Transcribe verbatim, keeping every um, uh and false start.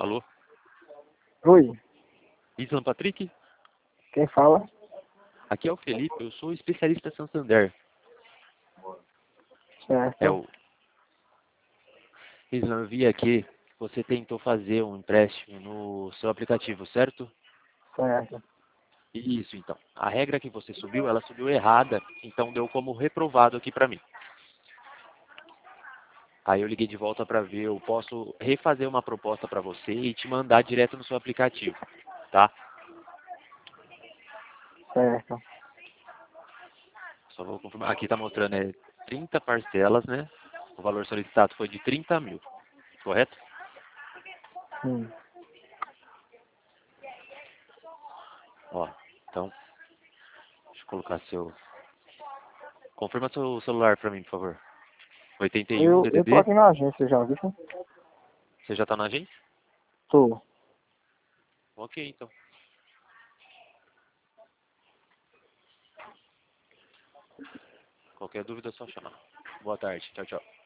Alô? Oi, Islam Patrick? quem fala? Aqui é o Felipe, eu sou especialista Santander. Certo, É o Islam, eu vi aqui que você tentou fazer um empréstimo no seu aplicativo, certo? certo. Isso, então. A regra que você subiu, ela subiu errada, então deu como reprovado aqui pra mim. Aí eu liguei de volta para ver, eu posso refazer uma proposta para você e te mandar direto no seu aplicativo, tá? Certo. Só vou confirmar. Aqui tá mostrando é trinta parcelas, né? O valor solicitado foi de trinta mil, correto? Sim. Ó, então, deixa eu colocar seu... Confirma seu celular para mim, por favor. oitenta e um Eu, eu tô D D D, aqui na agência já, viu? você já tá na agência? Tô. Ok, então. Qualquer dúvida é só chamar. Boa tarde, tchau, tchau.